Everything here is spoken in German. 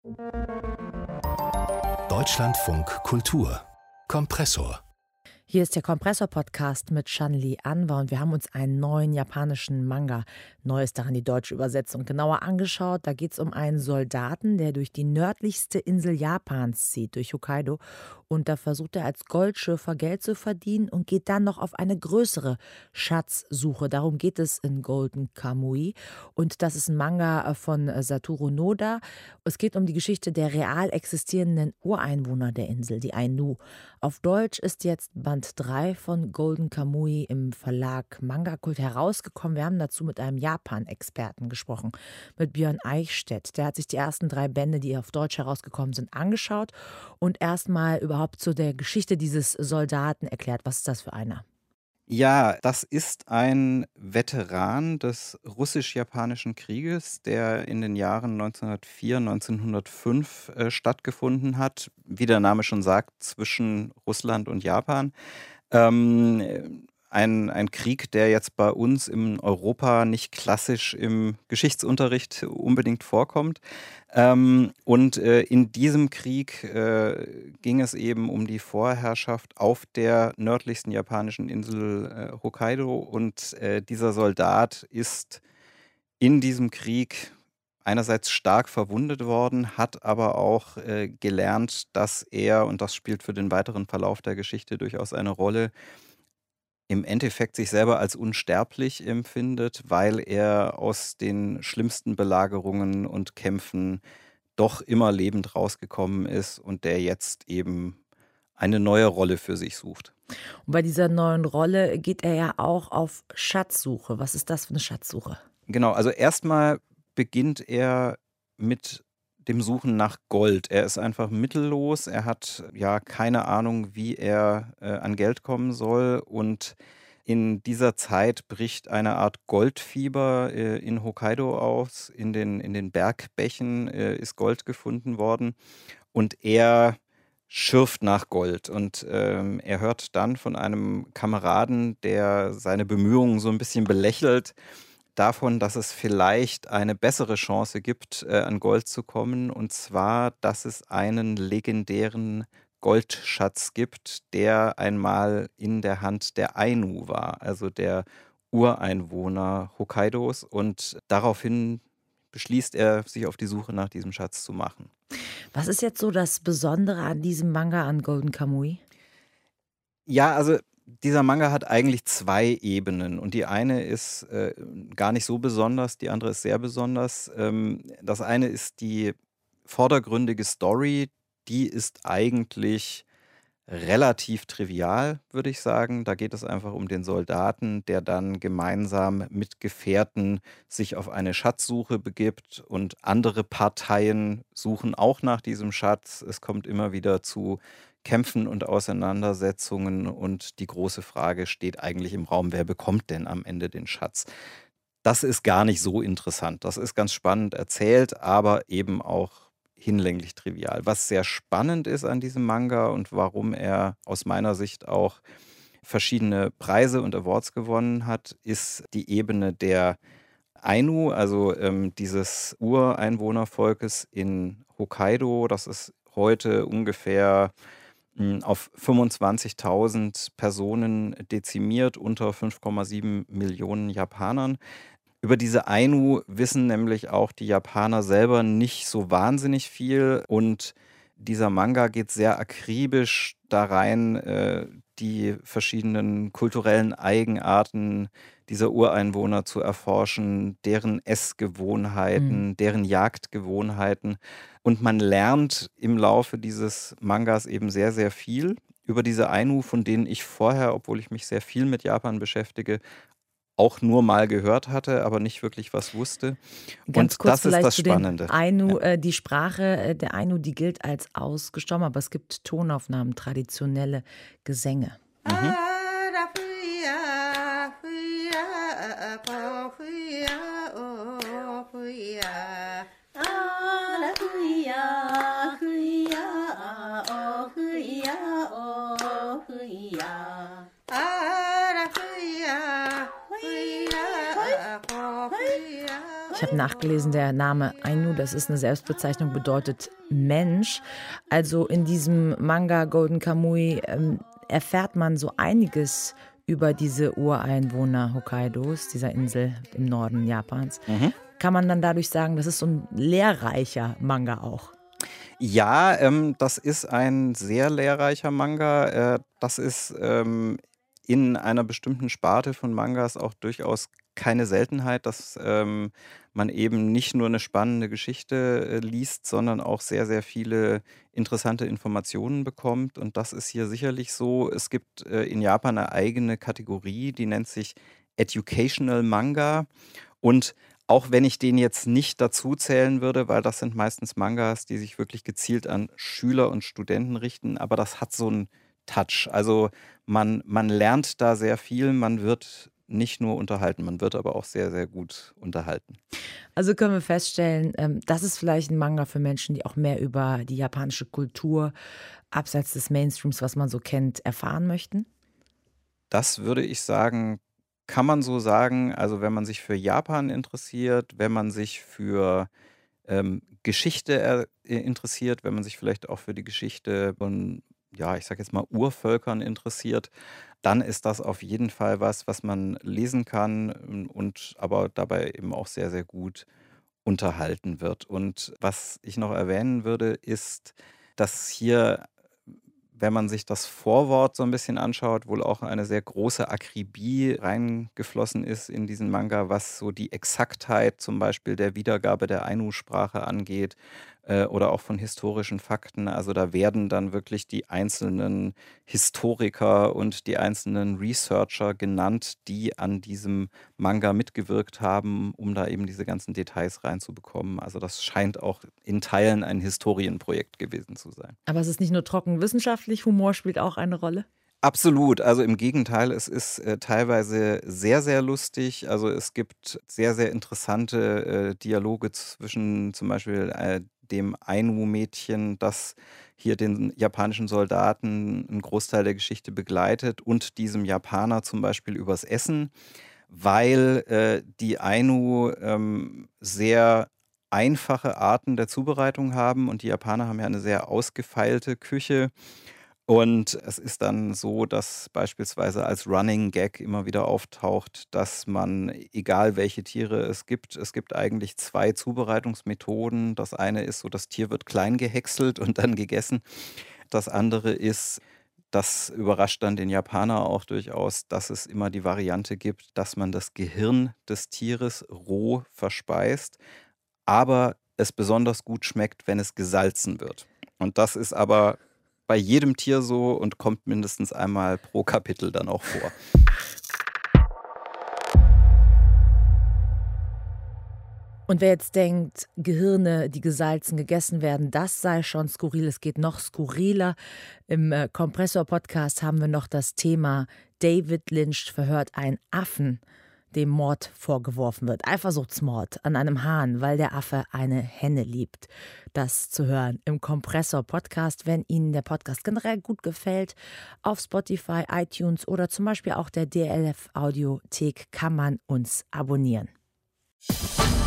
Deutschlandfunk Kultur Kompressor. Hier ist der Kompressor-Podcast mit Shanli Anwar und wir haben uns einen neuen japanischen Manga, neu ist daran die deutsche Übersetzung, genauer angeschaut. Da geht es um einen Soldaten, der durch die nördlichste Insel Japans zieht, durch Hokkaido. Und da versucht er als Goldschürfer Geld zu verdienen und geht dann noch auf eine größere Schatzsuche. Darum geht es in Golden Kamuy. Und das ist ein Manga von Satoru Noda. Es geht um die Geschichte der real existierenden Ureinwohner der Insel, die Ainu. Auf Deutsch ist jetzt Band 3 von Golden Kamuy im Verlag Manga Kult herausgekommen. Wir haben dazu mit einem Japan-Experten gesprochen, mit Björn Eichstädt. Der hat sich die ersten 3 Bände, die auf Deutsch herausgekommen sind, angeschaut und erstmal überhaupt zu der Geschichte dieses Soldaten erklärt. Was ist das für einer? Ja, das ist ein Veteran des russisch-japanischen Krieges, der in den Jahren 1904, 1905 stattgefunden hat. Wie der Name schon sagt, zwischen Russland und Japan. Ein Krieg, der jetzt bei uns in Europa nicht klassisch im Geschichtsunterricht unbedingt vorkommt. In diesem Krieg ging es eben um die Vorherrschaft auf der nördlichsten japanischen Insel Hokkaido. Und dieser Soldat ist in diesem Krieg einerseits stark verwundet worden, hat aber auch gelernt, dass er, und das spielt für den weiteren Verlauf der Geschichte durchaus eine Rolle, im Endeffekt sich selber als unsterblich empfindet, weil er aus den schlimmsten Belagerungen und Kämpfen doch immer lebend rausgekommen ist und der jetzt eben eine neue Rolle für sich sucht. Und bei dieser neuen Rolle geht er ja auch auf Schatzsuche. Was ist das für eine Schatzsuche? Genau, also erstmal beginnt er mit dem Suchen nach Gold. Er ist einfach mittellos, er hat ja keine Ahnung, wie er an Geld kommen soll, und in dieser Zeit bricht eine Art Goldfieber in Hokkaido aus. In den Bergbächen ist Gold gefunden worden und er schürft nach Gold und er hört dann von einem Kameraden, der seine Bemühungen so ein bisschen belächelt, davon, dass es vielleicht eine bessere Chance gibt, an Gold zu kommen. Und zwar, dass es einen legendären Goldschatz gibt, der einmal in der Hand der Ainu war, also der Ureinwohner Hokkaidos. Und daraufhin beschließt er, sich auf die Suche nach diesem Schatz zu machen. Was ist jetzt so das Besondere an diesem Manga, an Golden Kamuy? Ja, also dieser Manga hat eigentlich 2 Ebenen und die eine ist gar nicht so besonders, die andere ist sehr besonders. Das eine ist die vordergründige Story, die ist eigentlich relativ trivial, würde ich sagen. Da geht es einfach um den Soldaten, der dann gemeinsam mit Gefährten sich auf eine Schatzsuche begibt und andere Parteien suchen auch nach diesem Schatz. Es kommt immer wieder zu Kämpfen und Auseinandersetzungen und die große Frage steht eigentlich im Raum, wer bekommt denn am Ende den Schatz? Das ist gar nicht so interessant. Das ist ganz spannend erzählt, aber eben auch hinlänglich trivial. Was sehr spannend ist an diesem Manga und warum er aus meiner Sicht auch verschiedene Preise und Awards gewonnen hat, ist die Ebene der Ainu, also dieses Ureinwohnervolkes in Hokkaido. Das ist heute ungefähr auf 25.000 Personen dezimiert, unter 5,7 Millionen Japanern. Über diese Ainu wissen nämlich auch die Japaner selber nicht so wahnsinnig viel und dieser Manga geht sehr akribisch da rein, die verschiedenen kulturellen Eigenarten dieser Ureinwohner zu erforschen, deren Essgewohnheiten, deren Jagdgewohnheiten. Und man lernt im Laufe dieses Mangas eben sehr, sehr viel über diese Ainu, von denen ich vorher, obwohl ich mich sehr viel mit Japan beschäftige, auch nur mal gehört hatte, aber nicht wirklich was wusste. Ganz Und kurz das ist vielleicht das zu den Spannende. Ainu. Die Sprache der Ainu, die gilt als ausgestorben, aber es gibt Tonaufnahmen, traditionelle Gesänge. Mhm. Ich habe nachgelesen, der Name Ainu, das ist eine Selbstbezeichnung, bedeutet Mensch. Also in diesem Manga Golden Kamuy erfährt man so einiges über diese Ureinwohner Hokkaidos, dieser Insel im Norden Japans. Kann man dann dadurch sagen, das ist so ein lehrreicher Manga auch? Ja, das ist ein sehr lehrreicher Manga. Das ist in einer bestimmten Sparte von Mangas auch durchaus keine Seltenheit, dass man eben nicht nur eine spannende Geschichte liest, sondern auch sehr, sehr viele interessante Informationen bekommt. Und das ist hier sicherlich so. Es gibt in Japan eine eigene Kategorie, die nennt sich Educational Manga. Und auch wenn ich den jetzt nicht dazu zählen würde, weil das sind meistens Mangas, die sich wirklich gezielt an Schüler und Studenten richten, aber das hat so einen Touch. Also man lernt da sehr viel, man wird nicht nur unterhalten, man wird aber auch sehr, sehr gut unterhalten. Also können wir feststellen, das ist vielleicht ein Manga für Menschen, die auch mehr über die japanische Kultur abseits des Mainstreams, was man so kennt, erfahren möchten? Das würde ich sagen, kann man so sagen. Also wenn man sich für Japan interessiert, wenn man sich für Geschichte interessiert, wenn man sich vielleicht auch für die Geschichte von, ja, ich sage jetzt mal Urvölkern interessiert, dann ist das auf jeden Fall was man lesen kann und aber dabei eben auch sehr, sehr gut unterhalten wird. Und was ich noch erwähnen würde, ist, dass hier, wenn man sich das Vorwort so ein bisschen anschaut, wohl auch eine sehr große Akribie reingeflossen ist in diesen Manga, was so die Exaktheit zum Beispiel der Wiedergabe der Ainu-Sprache angeht oder auch von historischen Fakten. Also da werden dann wirklich die einzelnen Historiker und die einzelnen Researcher genannt, die an diesem Manga mitgewirkt haben, um da eben diese ganzen Details reinzubekommen. Also das scheint auch in Teilen ein Historienprojekt gewesen zu sein. Aber es ist nicht nur trocken wissenschaftlich, Humor spielt auch eine Rolle? Absolut, also im Gegenteil, es ist teilweise sehr, sehr lustig. Also es gibt sehr, sehr interessante Dialoge zwischen zum Beispiel dem Ainu-Mädchen, das hier den japanischen Soldaten einen Großteil der Geschichte begleitet und diesem Japaner zum Beispiel übers Essen, weil die Ainu sehr einfache Arten der Zubereitung haben und die Japaner haben ja eine sehr ausgefeilte Küche. Und es ist dann so, dass beispielsweise als Running Gag immer wieder auftaucht, dass man, egal welche Tiere es gibt eigentlich zwei Zubereitungsmethoden. Das eine ist so, das Tier wird klein gehäckselt und dann gegessen. Das andere ist, das überrascht dann den Japaner auch durchaus, dass es immer die Variante gibt, dass man das Gehirn des Tieres roh verspeist, aber es besonders gut schmeckt, wenn es gesalzen wird. Und das ist aber bei jedem Tier so und kommt mindestens einmal pro Kapitel dann auch vor. Und wer jetzt denkt, Gehirne, die gesalzen gegessen werden, das sei schon skurril, es geht noch skurriler. Im Kompressor-Podcast haben wir noch das Thema: David Lynch verhört einen Affen, dem Mord vorgeworfen wird. Eifersuchtsmord an einem Hahn, weil der Affe eine Henne liebt. Das zu hören im Kompressor-Podcast, wenn Ihnen der Podcast generell gut gefällt. Auf Spotify, iTunes oder zum Beispiel auch der DLF-Audiothek kann man uns abonnieren.